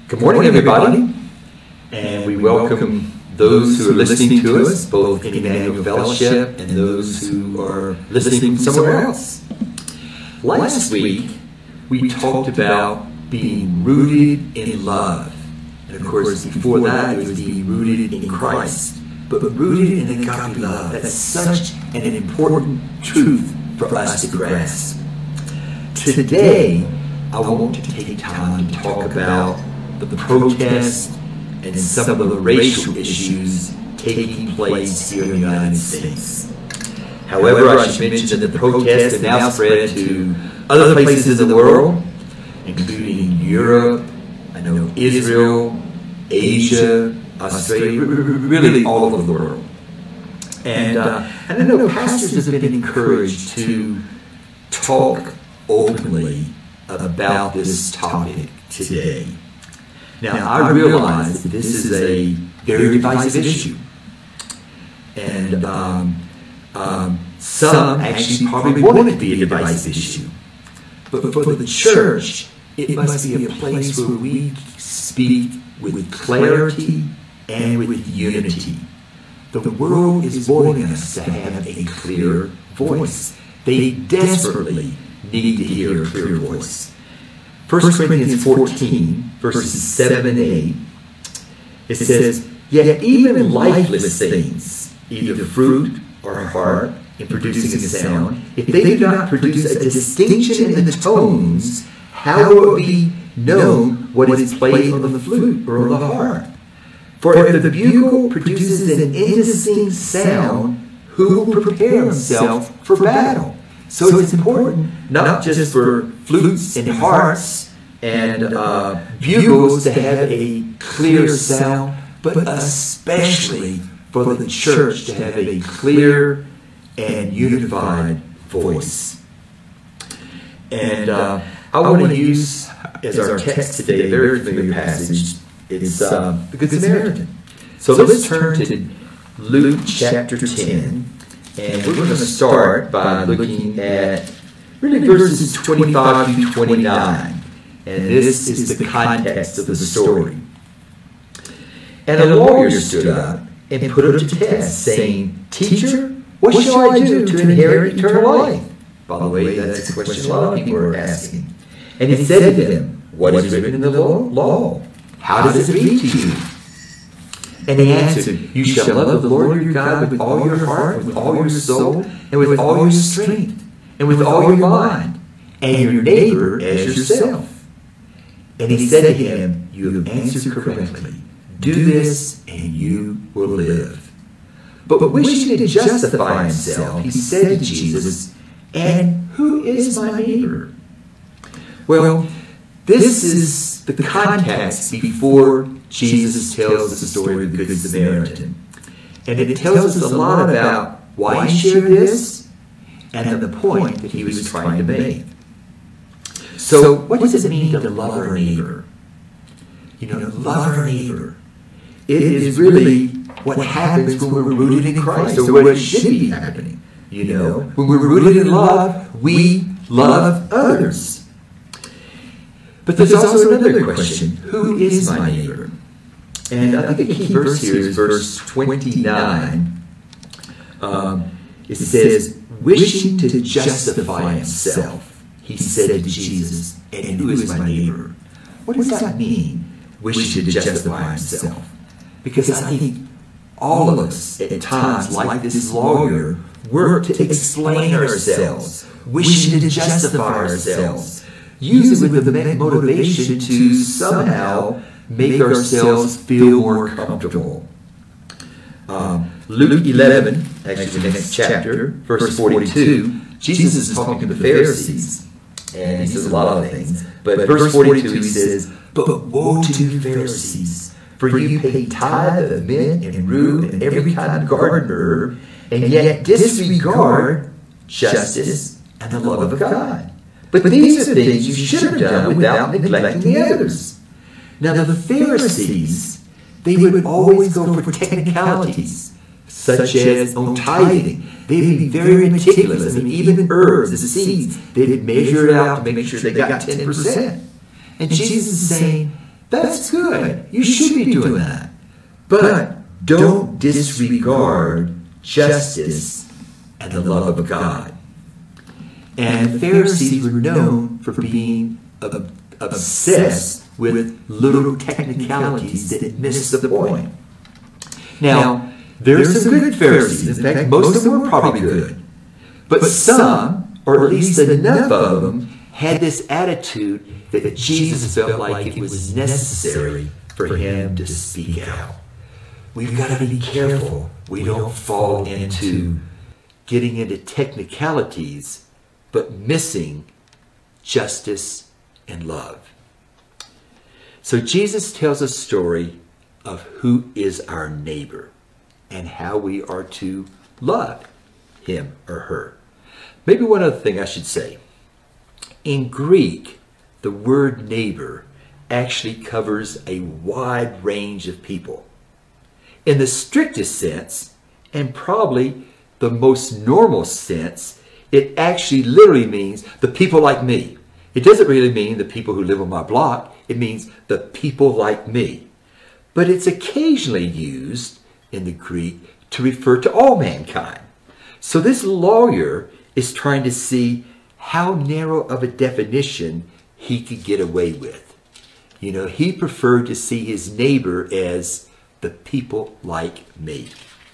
Good morning, everybody, and we welcome those who are listening to us, both in Emmanuel Fellowship and those who are listening somewhere else. Last week, we talked about being rooted in love. And of course, before that, it was being rooted in Christ. But rooted in agape love, that's such an important truth for us to grasp. Today, I want to take time to talk about the protests and some of the racial issues taking place here in the United States. However, I should mention that the protests have now spread to other places in the world, including Europe, I know Israel, Asia, Australia, really all over the world. And I know pastors have been encouraged to talk openly about this topic today. Now, I realize that this is a very divisive issue. And some actually probably want it to be a divisive issue. But for the church, it must be a place where we speak with clarity and with unity. The world is wanting us to have a clear voice. They desperately need to hear a clear voice. 1 Corinthians 14, verses 7 and 8, it says, "Yet even in lifeless things, either fruit or heart, in producing a sound, if they do not produce a distinction in the tones, how will it be known what is played on the flute or on the harp? For if the bugle produces an indistinct sound, who will prepare himself for battle?" So it's important, not just for flutes and harps and bugles to have a clear sound, but especially for the church to have a clear and unified voice. And I want to use as our text today a very familiar passage. It's the Good Samaritan. So let's turn to Luke chapter 10. And we're going to start by looking at really verses 25 through 29. And this is the context of the story. "And a lawyer stood up and put him to test, saying, 'Teacher, what shall I do to inherit eternal life?'" By the way, that's a question a lot of people are asking. "And he said to him, 'What is written in the law? How does it read to you?' And he answered, 'You shall love the Lord your God with all your heart, with all your soul, and with all your strength, and with all your mind, and your neighbor as yourself.' And he said to him, 'You have answered correctly. Do this, and you will live.' But wishing to justify himself, he said to Jesus, 'And who is my neighbor?'" Well, this is the context before Jesus tells the story of the Good Samaritan. And it tells us a lot about why he shared this and the point that he was trying to make. So, what does it mean to love our neighbor? Love our neighbor. It is really what happens when we're rooted in Christ, or what should be happening. When we're rooted in love, we love others. But there's also another question. Who is my neighbor? And I think a key verse here is verse 29. It says, "Wishing to justify himself, he said to Jesus, 'And who is my neighbor?'" What does that mean, wishing to justify himself? Because I think all of us, at times, like this lawyer, work to explain ourselves, wishing to justify ourselves, usually with the motivation to somehow make ourselves feel more comfortable. Luke 11, actually the next chapter, verse 42, Jesus is talking to the Pharisees, and he says a lot of things. But verse 42, he says, "But woe to you, Pharisees, for you pay tithe of mint and rue and every kind of garden herb, and yet disregard justice and the love of God. But these are things you should have done without neglecting the others." Now the Pharisees, they would always go for technicalities, such as on tithing. They'd be very meticulous. Even herbs, the seeds, they'd measure it out to make sure they got 10%. And Jesus is saying, That's good. You should be doing that. But don't disregard justice and the love of God. And the Pharisees were known for being obsessed with little technicalities that missed the point. Now, there are some good Pharisees. In fact, most of them were probably good. But some, or at least enough of them, had this attitude that Jesus felt like it was necessary for him to speak out. We've got to be careful we don't fall into getting into technicalities, but missing justice and love. So Jesus tells a story of who is our neighbor and how we are to love him or her. Maybe one other thing I should say. In Greek, the word neighbor actually covers a wide range of people. In the strictest sense, and probably the most normal sense, it actually literally means the people like me. It doesn't really mean the people who live on my block. It means the people like me. But it's occasionally used in the Greek to refer to all mankind. So this lawyer is trying to see how narrow of a definition he could get away with. You know, he preferred to see his neighbor as the people like me.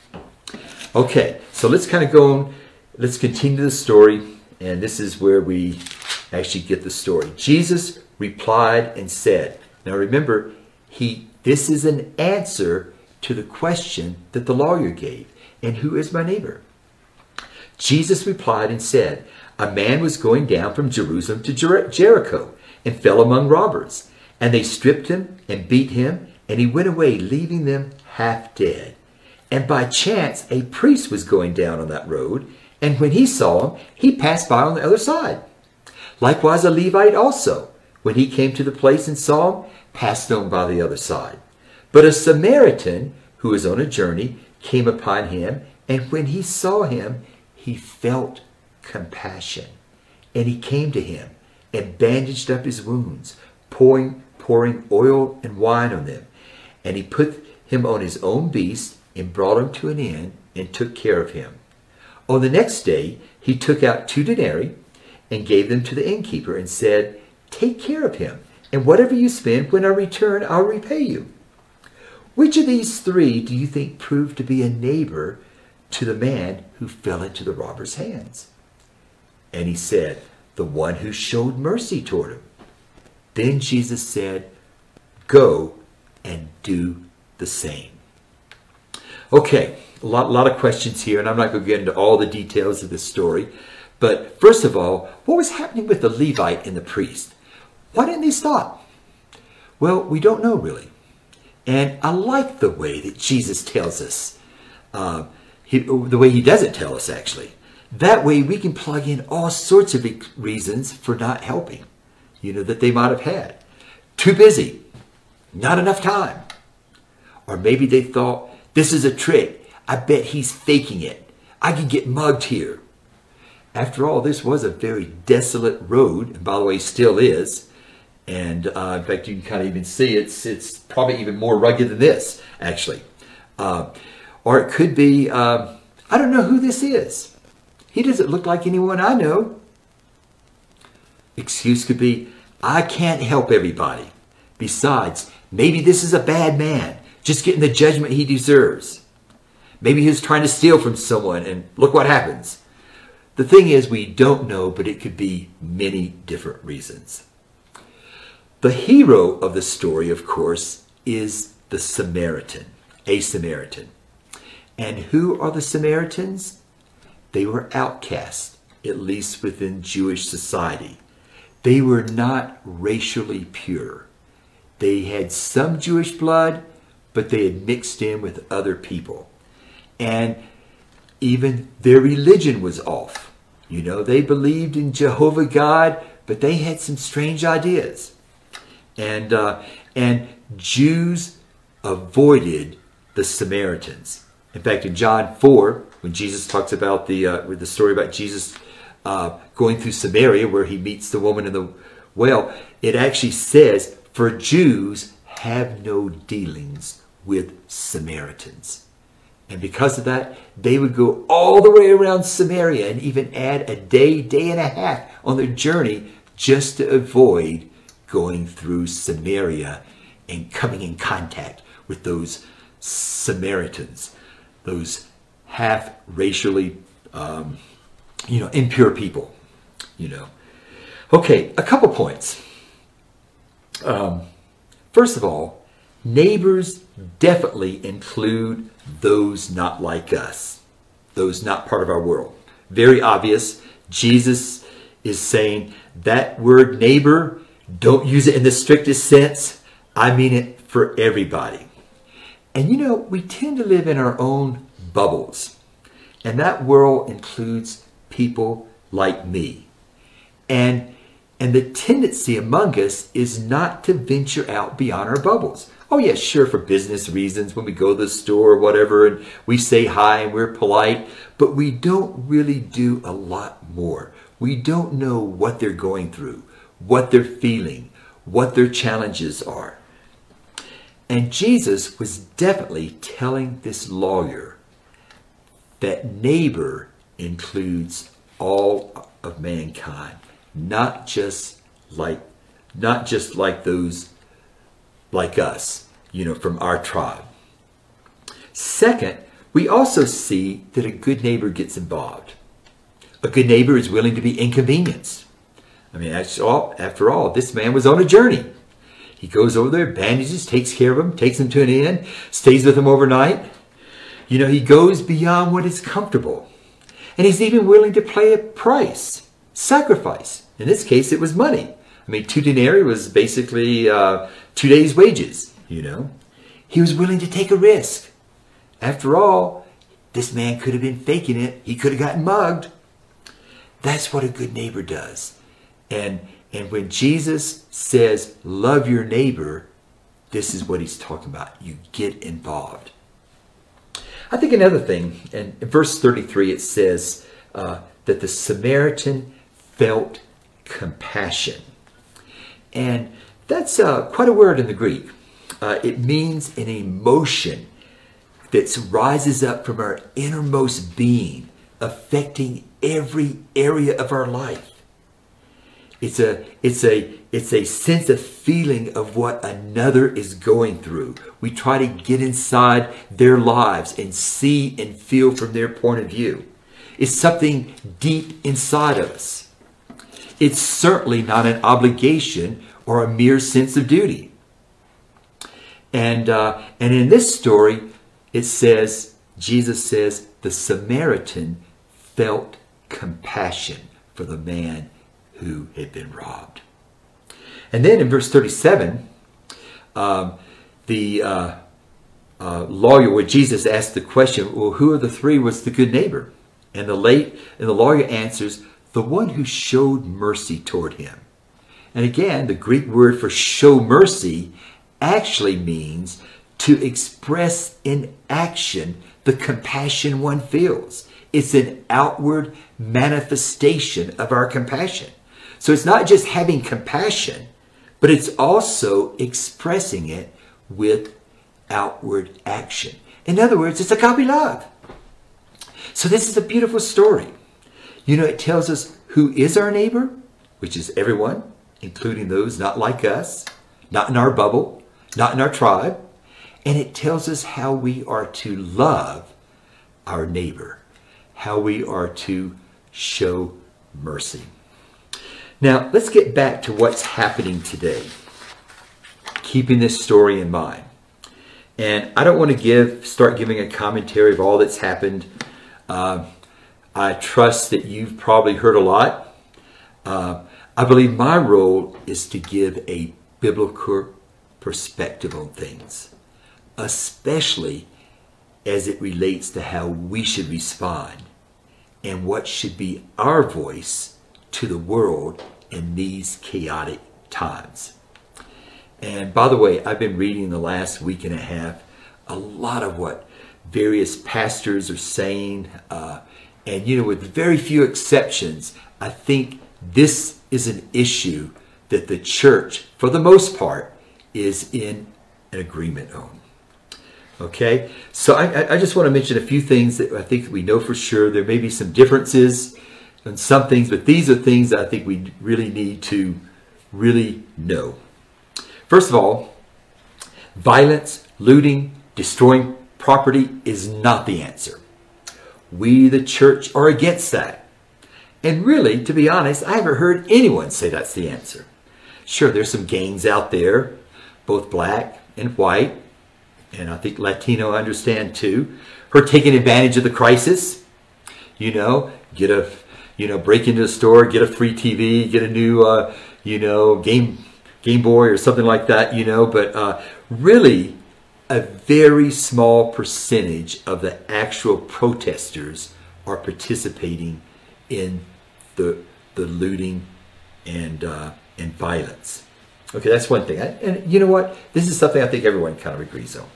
Okay, so let's kind of go on. Let's continue the story. And this is where we actually get the story. Jesus replied and said, now remember, this is an answer to the question that the lawyer gave. And who is my neighbor? Jesus replied and said, a man was going down from Jerusalem to Jericho and fell among robbers. And they stripped him and beat him, and he went away, leaving them half dead. And by chance, a priest was going down on that road, and when he saw him, he passed by on the other side. Likewise, a Levite also, when he came to the place and saw him, passed on by the other side. But a Samaritan, who was on a journey, came upon him, and when he saw him, he felt compassion. And he came to him and bandaged up his wounds, pouring oil and wine on them. And he put him on his own beast and brought him to an inn and took care of him. On the next day, he took out 2 denarii and gave them to the innkeeper and said, take care of him, and whatever you spend, when I return, I'll repay you. Which of these 3 do you think proved to be a neighbor to the man who fell into the robber's hands? And he said, the one who showed mercy toward him. Then Jesus said, go and do the same. Okay, a lot of questions here, and I'm not going to get into all the details of this story. But first of all, what was happening with the Levite and the priest? Why didn't they stop? Well, we don't know really. And I like the way that Jesus tells us. The way he doesn't tell us, actually. That way we can plug in all sorts of reasons for not helping, that they might have had. Too busy. Not enough time. Or maybe they thought, this is a trick. I bet he's faking it. I could get mugged here. After all, this was a very desolate road, and by the way, still is. And in fact, you can kind of even see it's probably even more rugged than this, actually. Or it could be, I don't know who this is. He doesn't look like anyone I know. Excuse could be, I can't help everybody. Besides, maybe this is a bad man, just getting the judgment he deserves. Maybe he was trying to steal from someone, and look what happens. The thing is, we don't know, but it could be many different reasons. The hero of the story, of course, is the Samaritan, a Samaritan. And who are the Samaritans? They were outcasts, at least within Jewish society. They were not racially pure. They had some Jewish blood, but they had mixed in with other people. And even their religion was off. They believed in Jehovah God, but they had some strange ideas. And Jews avoided the Samaritans. In fact, in John 4, when Jesus talks about the story about Jesus going through Samaria, where he meets the woman in the well, it actually says, for Jews have no dealings with Samaritans. And because of that, they would go all the way around Samaria and even add a day, day and a half on their journey just to avoid going through Samaria and coming in contact with those Samaritans, those half racially, impure people, Okay, a couple points. First of all, neighbors definitely include those not like us, those not part of our world. Very obvious. Jesus is saying that word neighbor, don't use it in the strictest sense. I mean it for everybody. And we tend to live in our own bubbles. And that world includes people like me. And the tendency among us is not to venture out beyond our bubbles. Oh, yeah, sure, for business reasons, when we go to the store or whatever, and we say hi and we're polite, but we don't really do a lot more. We don't know what they're going through, what they're feeling, what their challenges are. And Jesus was definitely telling this lawyer that neighbor includes all of mankind, not just like those like us, from our tribe. Second, we also see that a good neighbor gets involved. A good neighbor is willing to be inconvenienced. I mean, after all, this man was on a journey. He goes over there, bandages, takes care of him, takes him to an inn, stays with him overnight. He goes beyond what is comfortable. And he's even willing to pay a price, sacrifice. In this case, it was money. I mean, 2 denarii was basically 2 days' wages, He was willing to take a risk. After all, this man could have been faking it. He could have gotten mugged. That's what a good neighbor does. And when Jesus says, love your neighbor, this is what he's talking about. You get involved. I think another thing, and in verse 33, it says that the Samaritan felt compassion. And that's quite a word in the Greek. It means an emotion that rises up from our innermost being, affecting every area of our life. It's a sense of feeling of what another is going through. We try to get inside their lives and see and feel from their point of view. It's something deep inside of us. It's certainly not an obligation or a mere sense of duty. And in this story, Jesus says, the Samaritan felt compassion for the man who had been robbed. And then in verse 37, the lawyer, where Jesus asked the question, well, who of the three was the good neighbor? And the lawyer answers, the one who showed mercy toward him. And again, the Greek word for show mercy actually means to express in action the compassion one feels. It's an outward manifestation of our compassion. So it's not just having compassion, but it's also expressing it with outward action. In other words, it's agape love. So this is a beautiful story. It tells us who is our neighbor, which is everyone, including those not like us, not in our bubble, not in our tribe. And it tells us how we are to love our neighbor, how we are to show mercy. Now, let's get back to what's happening today, keeping this story in mind. And I don't want to start giving a commentary of all that's happened. I trust that you've probably heard a lot. I believe my role is to give a biblical perspective on things, especially as it relates to how we should respond and what should be our voice to the world in these chaotic times. And by the way, I've been reading the last week and a half a lot of what various pastors are saying. And with very few exceptions, I think this is an issue that the church, for the most part, is in an agreement on. Okay, so I just want to mention a few things that I think we know for sure. There may be some differences in some things, but these are things that I think we really need to really know. First of all, violence, looting, destroying property is not the answer. We, the church, are against that. And really, to be honest, I haven't heard anyone say that's the answer. Sure, there's some gangs out there, both black and white, and I think Latino understand too, who are taking advantage of the crisis. You know, break into a store, get a free TV, get a new, Game Boy or something like that, but really a very small percentage of the actual protesters are participating in the looting and violence. Okay, that's one thing. And you know what? This is something I think everyone kind of agrees on.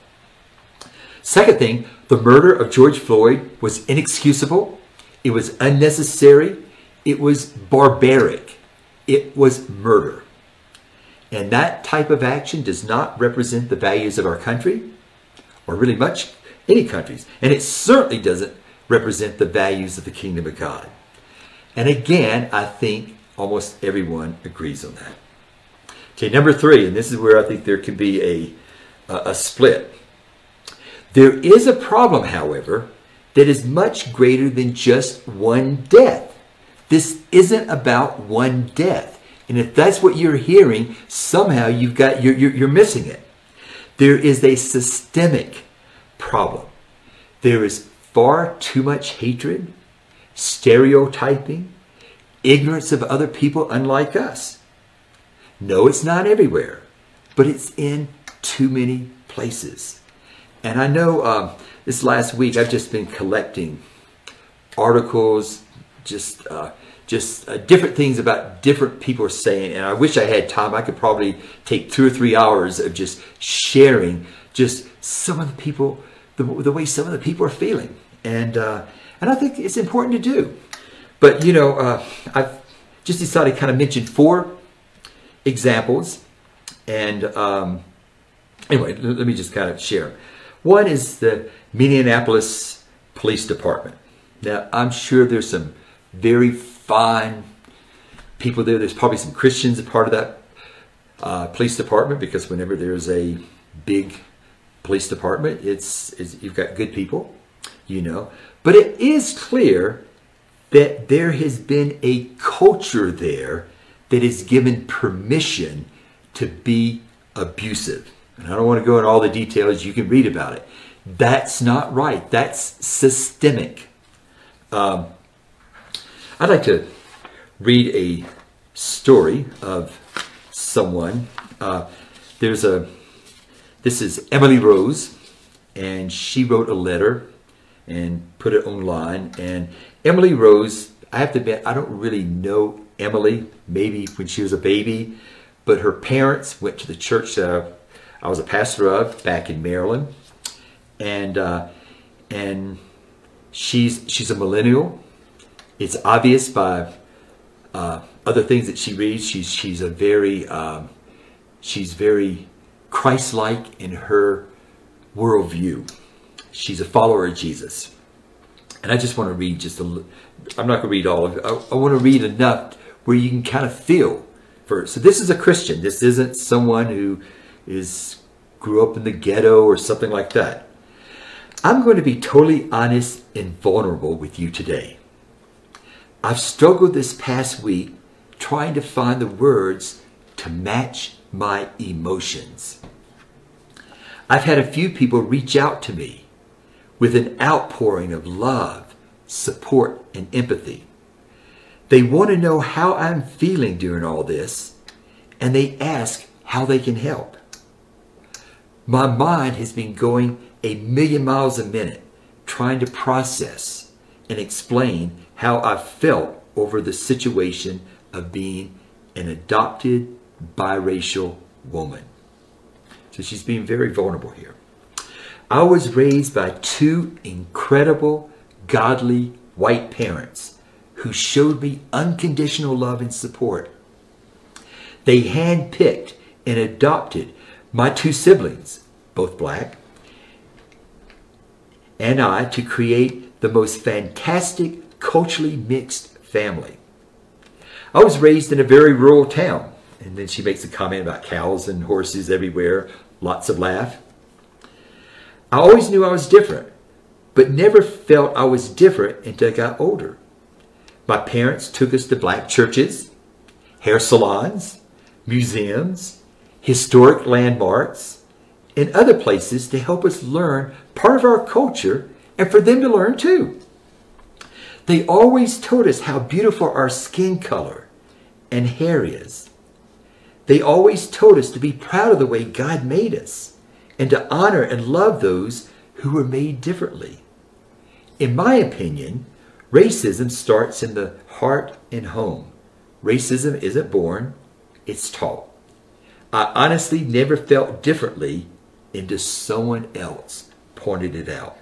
Second thing, the murder of George Floyd was inexcusable. It was unnecessary. It was barbaric. It was murder. And that type of action does not represent the values of our country, or really much any countries. And it certainly doesn't represent the values of the kingdom of God. And again, I think almost everyone agrees on that. Okay, number 3, and this is where I think there can be a split. There is a problem, however, that is much greater than just one death. This isn't about one death. And if that's what you're hearing, somehow you're missing it. There is a systemic problem. There is far too much hatred, stereotyping, ignorance of other people unlike us. No, it's not everywhere, but it's in too many places. And I know this last week I've just been collecting articles, just different things about different people are saying. And I wish I had time. I could probably take 2 or 3 hours of just sharing just some of the people, the way some of the people are feeling. And I think it's important to do. But, I've just decided to kind of mention 4 examples. And anyway, let me just kind of share. One is the Minneapolis Police Department. Now, I'm sure there's some very fine people there. There's probably some Christians a part of that police department, because whenever there's a big police department, it's you've got good people, But it is clear that there has been a culture there that is given permission to be abusive. And I don't want to go into all the details. You can read about it. That's not right. That's systemic. I'd like to read a story of someone. This is Emily Rose, and she wrote a letter and put it online. And Emily Rose, I have to admit, I don't really know Emily, maybe when she was a baby, but her parents went to the church that I was a pastor of back in Maryland, and she's a millennial. It's obvious by other things that she reads. She's very Christ-like in her worldview. She's a follower of Jesus, and I just want to read I'm not going to read all of it. I want to read enough where you can kind of feel for it. So this is a Christian. This isn't someone who grew up in the ghetto or something like that. I'm going to be totally honest and vulnerable with you today. I've struggled this past week trying to find the words to match my emotions. I've had a few people reach out to me with an outpouring of love, support, and empathy. They want to know how I'm feeling during all this, and they ask how they can help. My mind has been going 1,000,000 miles a minute trying to process and explain how I felt over the situation of being an adopted biracial woman. So she's being very vulnerable here. I was raised by 2 incredible, godly white parents who showed me unconditional love and support. They handpicked and adopted my 2 siblings, both black, and I to create the most fantastic, culturally mixed family. I was raised in a very rural town. And then she makes a comment about cows and horses everywhere, lots of laugh. I always knew I was different, but never felt I was different until I got older. My parents took us to black churches, hair salons, museums, historic landmarks, and other places to help us learn part of our culture and for them to learn too. They always told us how beautiful our skin color and hair is. They always told us to be proud of the way God made us and to honor and love those who were made differently. In my opinion, racism starts in the heart and home. Racism isn't born, it's taught. I honestly never felt differently until someone else pointed it out.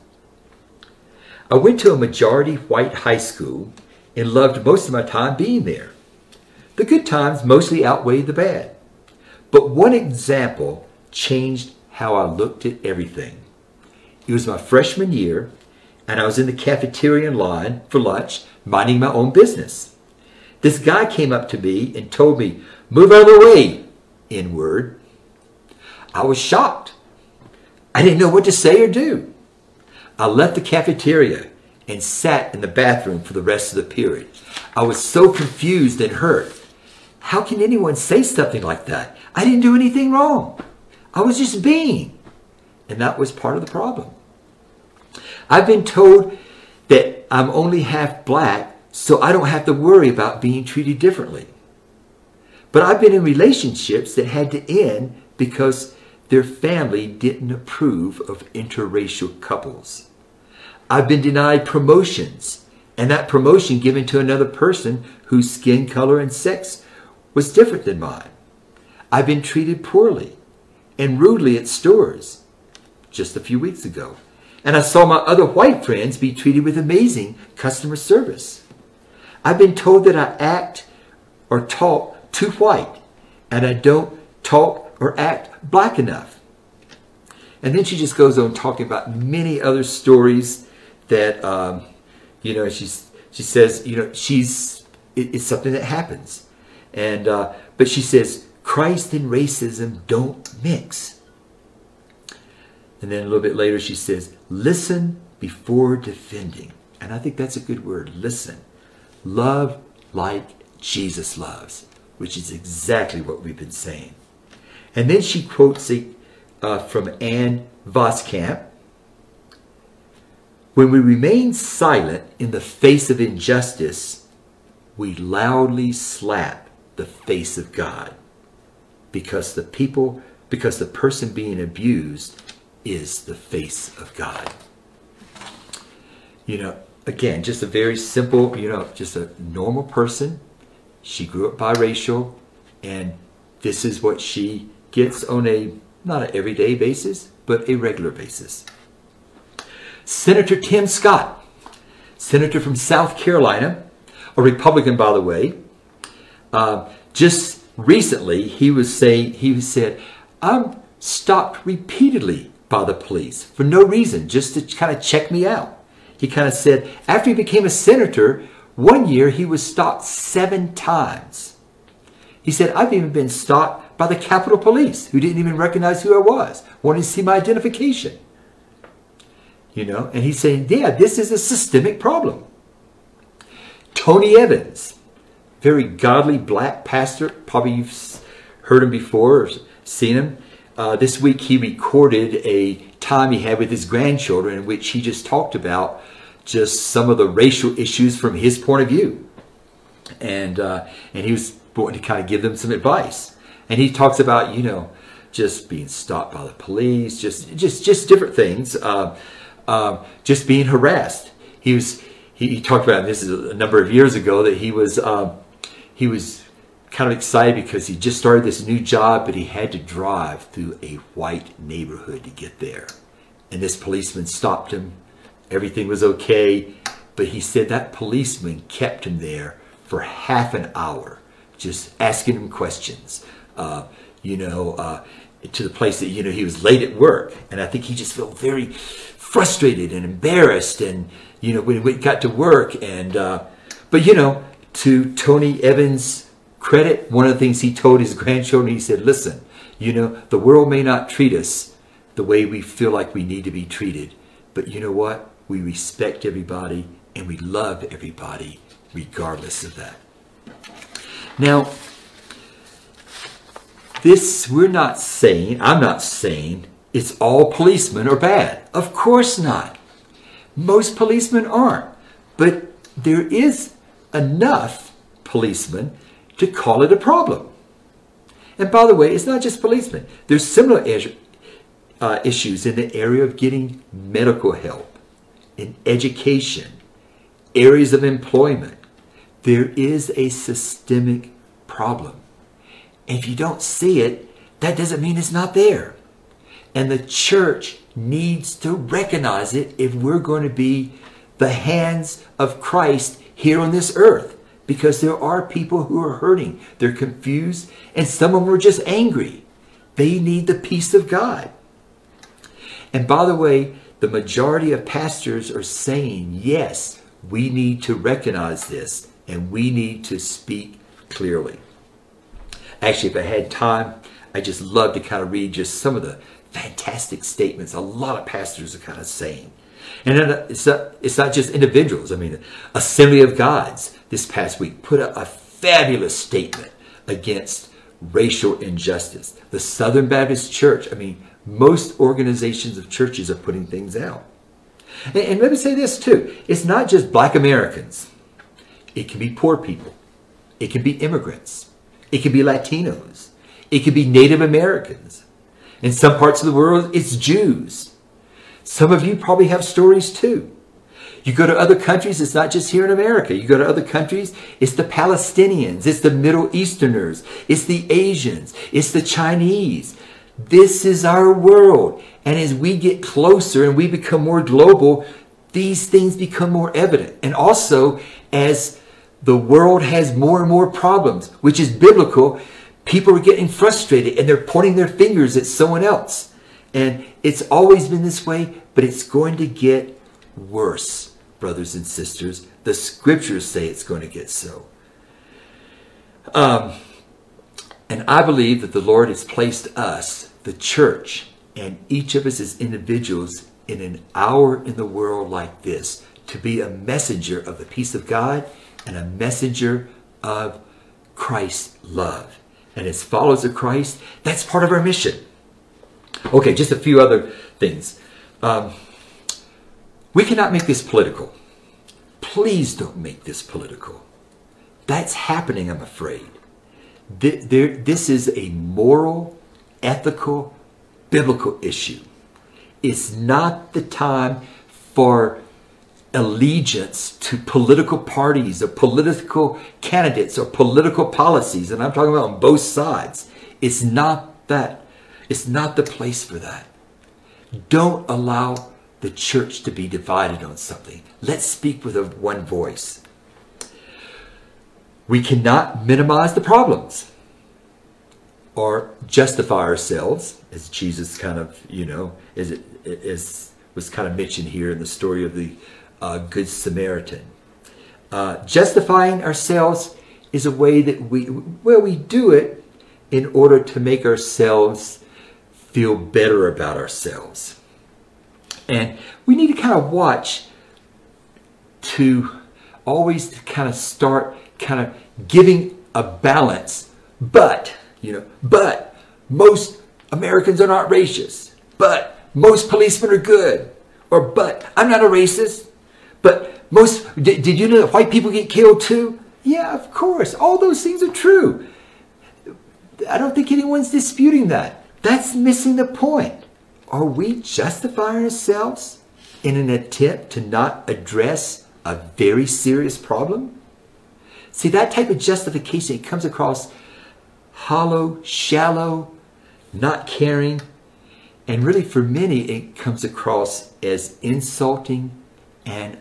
I went to a majority white high school and loved most of my time being there. The good times mostly outweighed the bad. But one example changed how I looked at everything. It was my freshman year, and I was in the cafeteria line for lunch, minding my own business. This guy came up to me and told me, "Move out of the way," N-word. I was shocked. I didn't know what to say or do. I left the cafeteria and sat in the bathroom for the rest of the period. I was so confused and hurt. How can anyone say something like that? I didn't do anything wrong. I was just being. And that was part of the problem. I've been told that I'm only half black, so I don't have to worry about being treated differently. But I've been in relationships that had to end because their family didn't approve of interracial couples. I've been denied promotions, and that promotion given to another person whose skin color and sex was different than mine. I've been treated poorly and rudely at stores just a few weeks ago. And I saw my other white friends be treated with amazing customer service. I've been told that I act or talk too white and I don't talk or act black enough. And then she just goes on talking about many other stories that, she says, it's something that happens. And but she says, Christ and racism don't mix. And then a little bit later she says, listen before defending. And I think that's a good word, listen. Love like Jesus loves, which is exactly what we've been saying. And then she quotes from Anne Voskamp. When we remain silent in the face of injustice, we loudly slap the face of God, because the person being abused is the face of God. Again, just a very simple, just a normal person. She grew up biracial, and this is what she gets on not an everyday basis, but a regular basis. Senator Tim Scott, senator from South Carolina, a Republican, by the way, just recently he said, I'm stopped repeatedly by the police for no reason, just to kind of check me out. He kind of said after he became a senator, one year he was stopped 7 times. He said, I've even been stopped by the Capitol Police, who didn't even recognize who I was, wanted to see my identification. And he's saying, yeah, this is a systemic problem. Tony Evans, very godly black pastor, probably you've heard him before or seen him. This week he recorded a time he had with his grandchildren in which he just talked about just some of the racial issues from his point of view. And he was wanting to kind of give them some advice. And he talks about, just being stopped by the police, just different things, just being harassed. He talked about, and this is a number of years ago, that he was kind of excited because he just started this new job, but he had to drive through a white neighborhood to get there. And this policeman stopped him. Everything was okay. But he said that policeman kept him there for half an hour, just asking him questions. to the place that, he was late at work. And I think he just felt very frustrated and embarrassed. And, when we got to work. And, but, to Tony Evans' credit, one of the things he told his grandchildren, he said, listen, the world may not treat us the way we feel like we need to be treated. But you know what? We respect everybody and we love everybody regardless of that. Now, I'm not saying it's all policemen are bad. Of course not. Most policemen aren't. But there is enough policemen to call it a problem. And by the way, it's not just policemen. There's similar issues in the area of getting medical help, in education, areas of employment. There is a systemic problem. And if you don't see it, that doesn't mean it's not there. And the church needs to recognize it if we're going to be the hands of Christ here on this earth. Because there are people who are hurting. They're confused. And some of them are just angry. They need the peace of God. And by the way, the majority of pastors are saying, yes, we need to recognize this. And we need to speak clearly. Actually, if I had time, I'd just love to kind of read just some of the fantastic statements a lot of pastors are kind of saying. And it's not just individuals. I mean, Assembly of Gods this past week put a fabulous statement against racial injustice. The Southern Baptist Church, most organizations of churches are putting things out. And let me say this too. It's not just Black Americans. It can be poor people. It can be immigrants. It can be Latinos. It can be Native Americans. In some parts of the world, it's Jews. Some of you probably have stories too. You go to other countries, it's not just here in America. You go to other countries, it's the Palestinians, it's the Middle Easterners, it's the Asians, it's the Chinese. This is our world. And as we get closer and we become more global, these things become more evident. And also, as the world has more and more problems, which is biblical, people are getting frustrated and they're pointing their fingers at someone else. And it's always been this way, but it's going to get worse, brothers and sisters. The scriptures say it's going to get so. And I believe that the Lord has placed us, the church, and each of us as individuals in an hour in the world like this to be a messenger of the peace of God and a messenger of Christ's love. And as followers of Christ, that's part of our mission. Okay, just a few other things. We cannot make this political. Please don't make this political. That's happening, I'm afraid. This is a moral, ethical, biblical issue. It's not the time for allegiance to political parties or political candidates or political policies. And I'm talking about on both sides. It's not that. It's not the place for that. Don't allow the church to be divided on something. Let's speak with one voice. We cannot minimize the problems or justify ourselves, as Jesus kind of, as was kind of mentioned here in the story of the Good Samaritan. Justifying ourselves is a way that we do it in order to make ourselves feel better about ourselves. And we need to kind of watch to always kind of start kind of giving a balance. But most Americans are not racist. But most policemen are good. Or but I'm not a racist. But did you know that white people get killed too? Yeah, of course. All those things are true. I don't think anyone's disputing that. That's missing the point. Are we justifying ourselves in an attempt to not address a very serious problem? See, that type of justification, it comes across hollow, shallow, not caring, and really for many it comes across as insulting and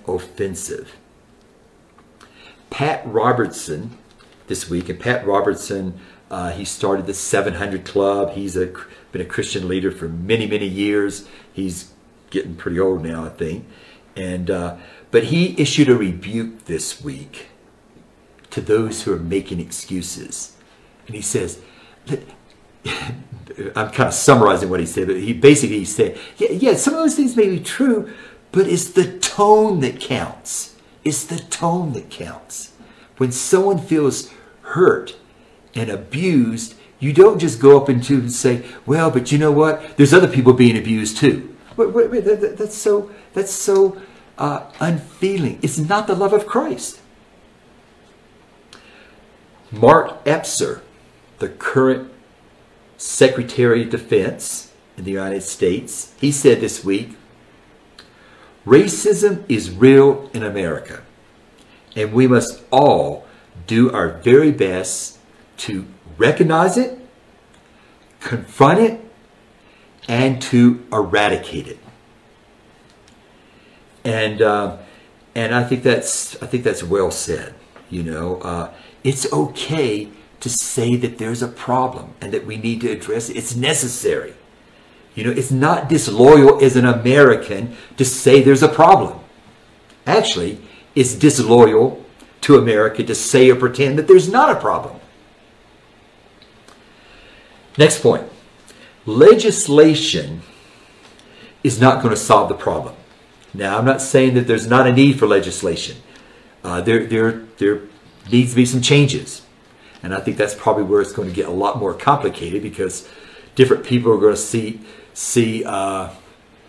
offensive. Pat Robertson this week, and Pat Robertson He started the 700 Club. He's been a Christian leader for many, many years. He's getting pretty old now, I think. And but he issued a rebuke this week to those who are making excuses. And he says, I'm kind of summarizing what he said, but he said, yeah, some of those things may be true, but it's the tone that counts. It's the tone that counts. When someone feels hurt and abused, you don't just go up into and say, well, but you know what? There's other people being abused too. Wait, that's so unfeeling. It's not the love of Christ. Mark Epser, the current Secretary of Defense in the United States, he said this week, racism is real in America, and we must all do our very best to recognize it, confront it, and to eradicate it. And I think that's well said. You know, it's okay to say that there's a problem and that we need to address it. It's necessary. You know, it's not disloyal as an American to say there's a problem. Actually, it's disloyal to America to say or pretend that there's not a problem. Next point. Legislation is not going to solve the problem. Now, I'm not saying that there's not a need for legislation. There needs to be some changes. And I think that's probably where it's going to get a lot more complicated, because different people are going to see what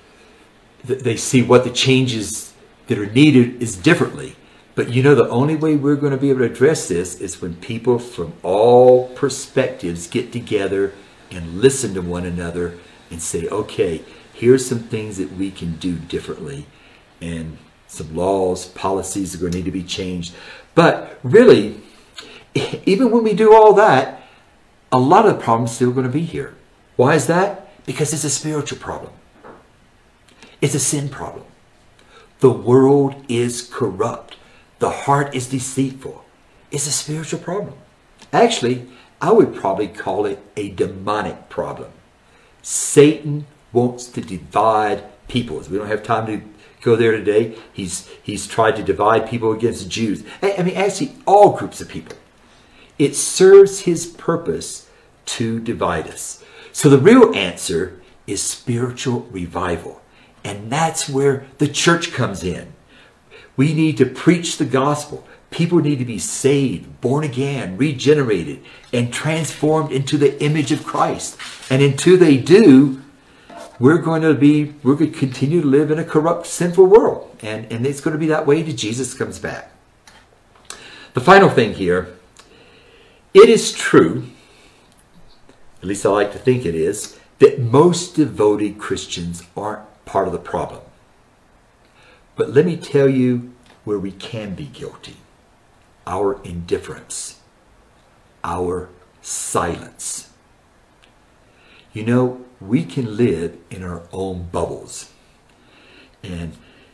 the changes that are needed is differently. But you know, the only way we're going to be able to address this is when people from all perspectives get together and listen to one another and say, okay, here's some things that we can do differently, and some laws, policies are going to need to be changed. But really, even when we do all that, a lot of the problems still going to be here. Why is that? Because it's a spiritual problem. It's a sin problem. The world is corrupt. The heart is deceitful. It's a spiritual problem. Actually, I would probably call it a demonic problem. Satan wants to divide peoples. We don't have time to go there today. He's tried to divide people against Jews. I mean, actually, all groups of people. It serves his purpose to divide us. So the real answer is spiritual revival. And that's where the church comes in. We need to preach the gospel. People need to be saved, born again, regenerated, and transformed into the image of Christ. And until they do, we're going to continue to live in a corrupt, sinful world. And it's going to be that way till Jesus comes back. The final thing here, it is true, at least I like to think it is, that most devoted Christians aren't part of the problem. But let me tell you where we can be guilty. Our indifference, our silence. You know, we can live in our own bubbles. And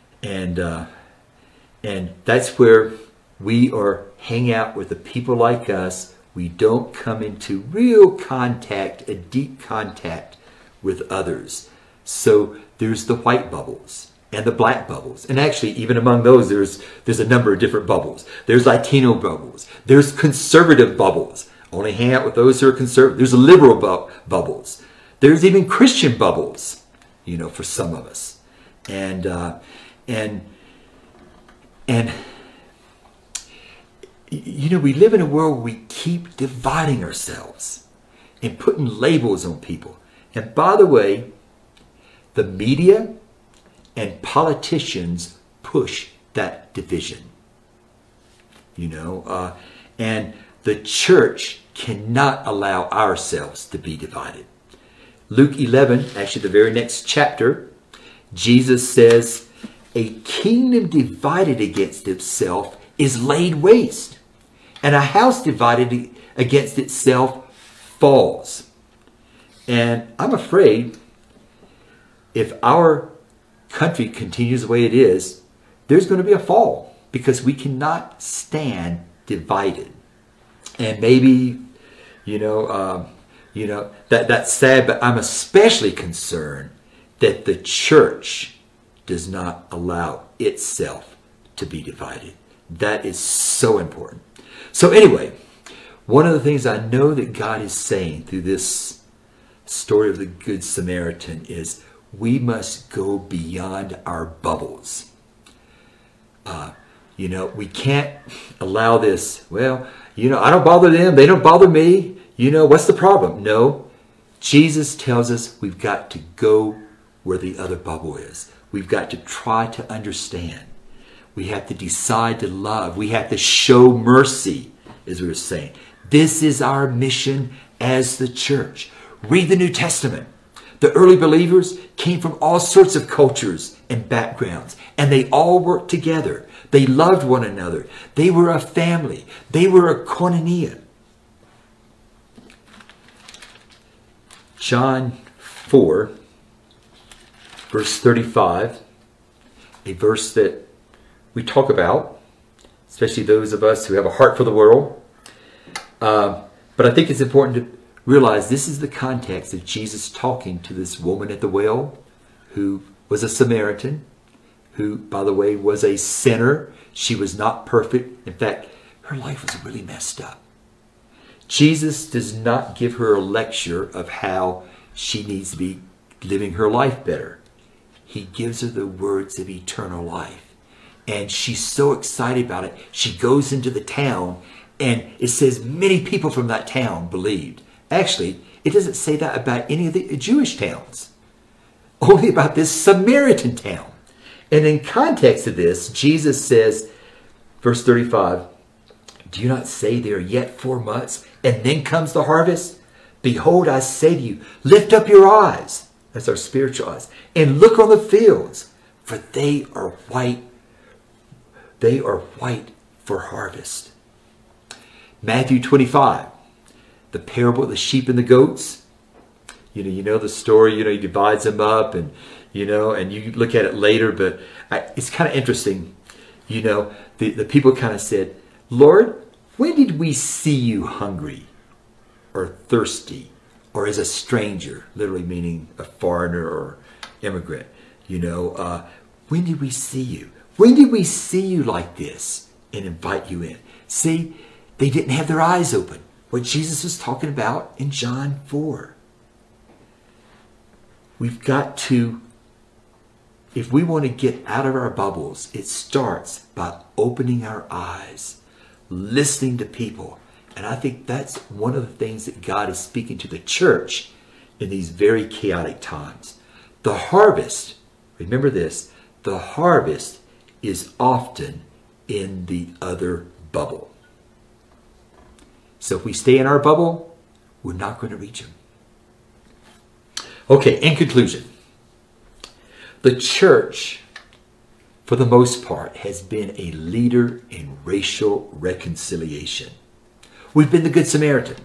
that's where we hang out with the people like us. We don't come into real contact, a deep contact with others. So there's the white bubbles and the black bubbles. And actually, even among those, there's a number of different bubbles. There's Latino bubbles. There's conservative bubbles. Only hang out with those who are conservative. There's liberal bubbles. There's even Christian bubbles, you know, for some of us. And you know, we live in a world where we keep dividing ourselves and putting labels on people. And by the way, the media and politicians push that division. You know, and the church cannot allow ourselves to be divided. Luke 11, actually the very next chapter, Jesus says, a kingdom divided against itself is laid waste, and a house divided against itself falls. And I'm afraid if our country continues the way it is, there's going to be a fall, because we cannot stand divided. And maybe That's sad, but I'm especially concerned that the church does not allow itself to be divided. That is so important. So anyway, one of the things I know that God is saying through this story of the Good Samaritan is we must go beyond our bubbles. We can't allow this, I don't bother them, they don't bother me. What's the problem? No, Jesus tells us we've got to go where the other bubble is. We've got to try to understand. We have to decide to love. We have to show mercy, as we were saying. This is our mission as the church. Read the New Testament. The early believers came from all sorts of cultures and backgrounds, and they all worked together. They loved one another. They were a family. They were a koinonia. John 4, verse 35, a verse that we talk about, especially those of us who have a heart for the world. But I think it's important to realize this is the context of Jesus talking to this woman at the well who was a Samaritan, who, by the way, was a sinner. She was not perfect. In fact, her life was really messed up. Jesus does not give her a lecture of how she needs to be living her life better. He gives her the words of eternal life. And she's so excited about it. She goes into the town, and it says many people from that town believed. Actually, it doesn't say that about any of the Jewish towns. Only about this Samaritan town. And in context of this, Jesus says, verse 35, do you not say there are yet 4 months, and then comes the harvest? Behold, I say to you, lift up your eyes, that's our spiritual eyes, and look on the fields, for they are white. They are white for harvest. Matthew 25, the parable of the sheep and the goats. You know the story, he divides them up, and you look at it later, but it's kind of interesting. The people kind of said, Lord, when did we see you hungry or thirsty or as a stranger, literally meaning a foreigner or immigrant? When did we see you? When did we see you like this and invite you in? See, they didn't have their eyes open. What Jesus was talking about in John 4. We've got to, if we want to get out of our bubbles, it starts by opening our eyes, listening to people. And I think that's one of the things that God is speaking to the church in these very chaotic times. The harvest, remember this, the harvest is often in the other bubble. So if we stay in our bubble, we're not going to reach them. Okay, in conclusion, the church, for the most part, has been a leader in racial reconciliation. We've been the Good Samaritan.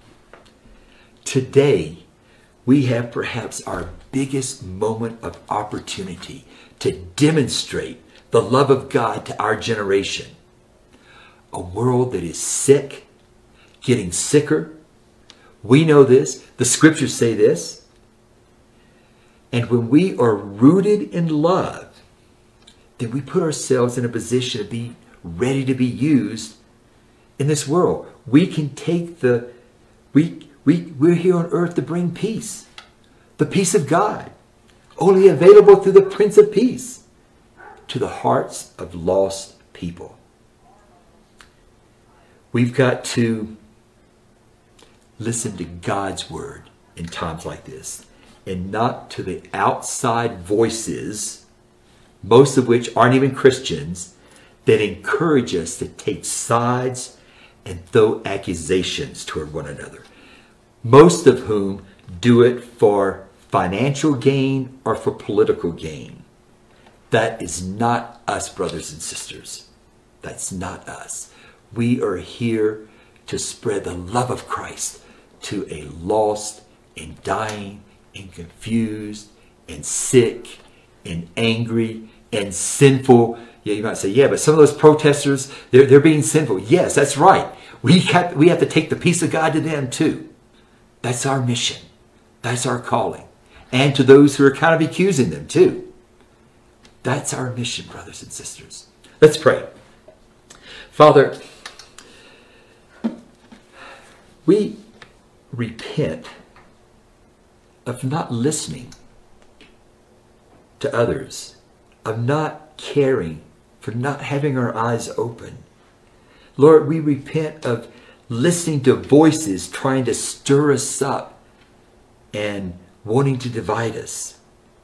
Today, we have perhaps our biggest moment of opportunity to demonstrate the love of God to our generation. A world that is sick, getting sicker. We know this. The scriptures say this. And when we are rooted in love, then we put ourselves in a position to be ready to be used in this world. We can take we're here on earth to bring peace. The peace of God. Only available through the Prince of Peace to the hearts of lost people. We've got to listen to God's word in times like this, and not to the outside voices, most of which aren't even Christians, that encourage us to take sides and throw accusations toward one another. Most of whom do it for financial gain or for political gain. That is not us, brothers and sisters. That's not us. We are here to spread the love of Christ to a lost and dying and confused and sick and angry and sinful Yeah, you might say, yeah, but some of those protesters, they're being sinful. Yes, that's right. We have to take the peace of God to them too. That's our mission. That's our calling. And to those who are kind of accusing them too. That's our mission, brothers and sisters. Let's pray. Father, we repent of not listening to others, of not caring, for not having our eyes open. Lord, we repent of listening to voices trying to stir us up and wanting to divide us.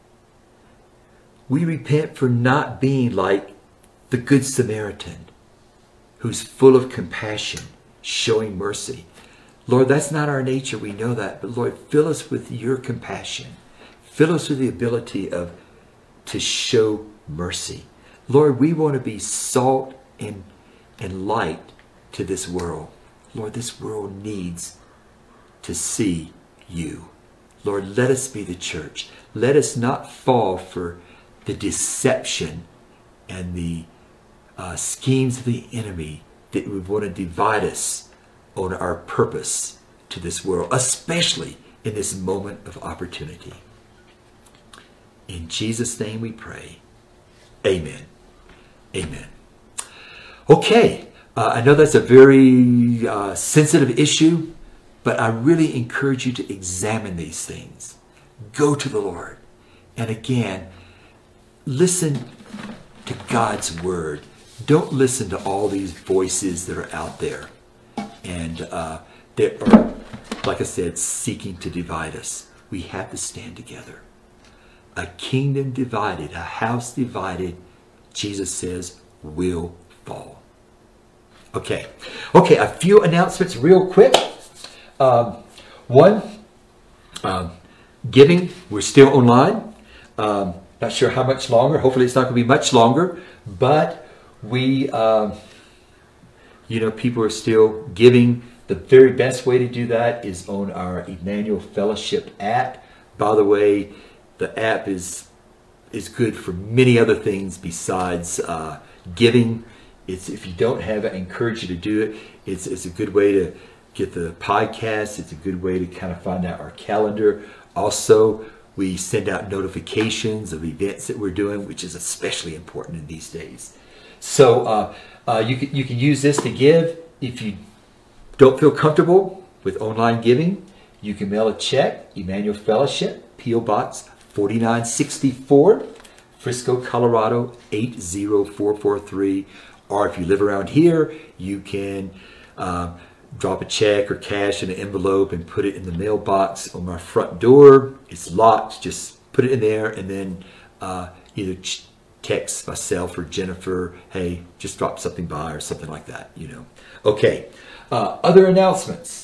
We repent for not being like the Good Samaritan, who's full of compassion, showing mercy. Lord, that's not our nature, we know that. But Lord, fill us with your compassion. Fill us with the ability to show mercy. Lord, we want to be salt and light to this world. Lord, this world needs to see you. Lord, let us be the church. Let us not fall for the deception and the schemes of the enemy that would want to divide us on our purpose to this world, especially in this moment of opportunity. In Jesus' name we pray. Amen. Amen. Okay, I know that's a very sensitive issue, but I really encourage you to examine these things. Go to the Lord. And again, listen to God's word. Don't listen to all these voices that are out there. And that are, like I said, seeking to divide us. We have to stand together. A kingdom divided, a house divided, Jesus says, will fall. Okay, a few announcements real quick. One, giving, we're still online. Not sure how much longer. Hopefully it's not going to be much longer. But we, people are still giving. The very best way to do that is on our Emmanuel Fellowship app. By the way, the app is good for many other things besides giving. If you don't have it, I encourage you to do it. It's a good way to get the podcast. It's a good way to kind of find out our calendar. Also, we send out notifications of events that we're doing, which is especially important in these days. So you can use this to give. If you don't feel comfortable with online giving, you can mail a check, Emmanuel Fellowship, P.O. Box 4964, Frisco, Colorado 80443. Or if you live around here, you can drop a check or cash in an envelope and put it in the mailbox on my front door. It's locked. Just put it in there and then either text myself or Jennifer, hey, just drop something by or something like that, Okay. Other announcements.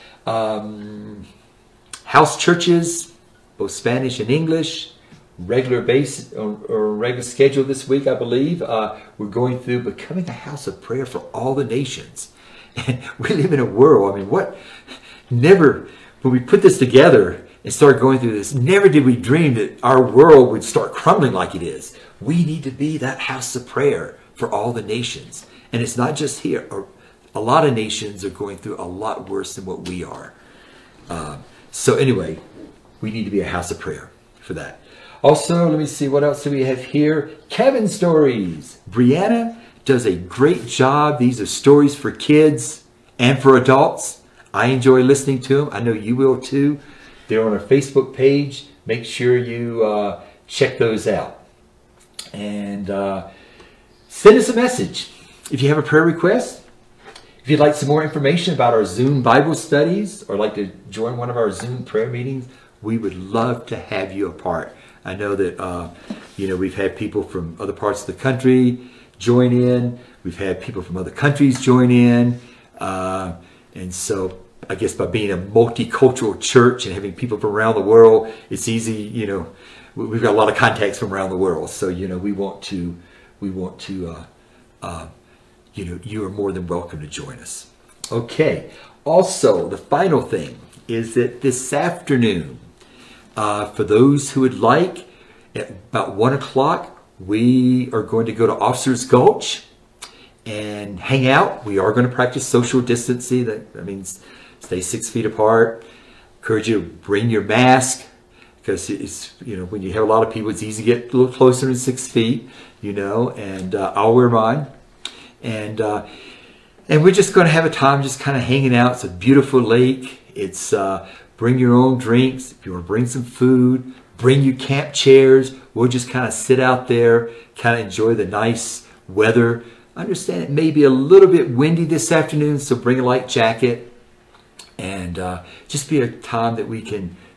House churches, both Spanish and English, regular base or regular schedule this week, I believe. We're going through becoming a house of prayer for all the nations. And we live in a world, when we put this together and started going through this, never did we dream that our world would start crumbling like it is. We need to be that house of prayer for all the nations. And it's not just here. A lot of nations are going through a lot worse than what we are. So anyway, we need to be a house of prayer for that. Also, let me see, what else do we have here? Cabin stories. Brianna does a great job. These are stories for kids and for adults. I enjoy listening to them. I know you will too. They're on our Facebook page. Make sure you check those out. And send us a message. If you have a prayer request, if you'd like some more information about our Zoom Bible studies or like to join one of our Zoom prayer meetings, we would love to have you a part. I know that, we've had people from other parts of the country join in. We've had people from other countries join in. And so I guess by being a multicultural church and having people from around the world, it's easy, we've got a lot of contacts from around the world. So, we want to, you are more than welcome to join us. Okay. Also, the final thing is that this afternoon, for those who would like, at about 1 o'clock, we are going to go to Officers Gulch and hang out. We are going to practice social distancing. That means stay 6 feet apart. Encourage you to bring your mask, because it's, when you have a lot of people, it's easy to get a little closer than 6 feet, and I'll wear mine. And we're just going to have a time just kind of hanging out. It's a beautiful lake. It's bring your own drinks. If you want to bring some food, bring your camp chairs. We'll just kind of sit out there, kind of enjoy the nice weather. Understand it may be a little bit windy this afternoon, so bring a light jacket. And just be a time that we can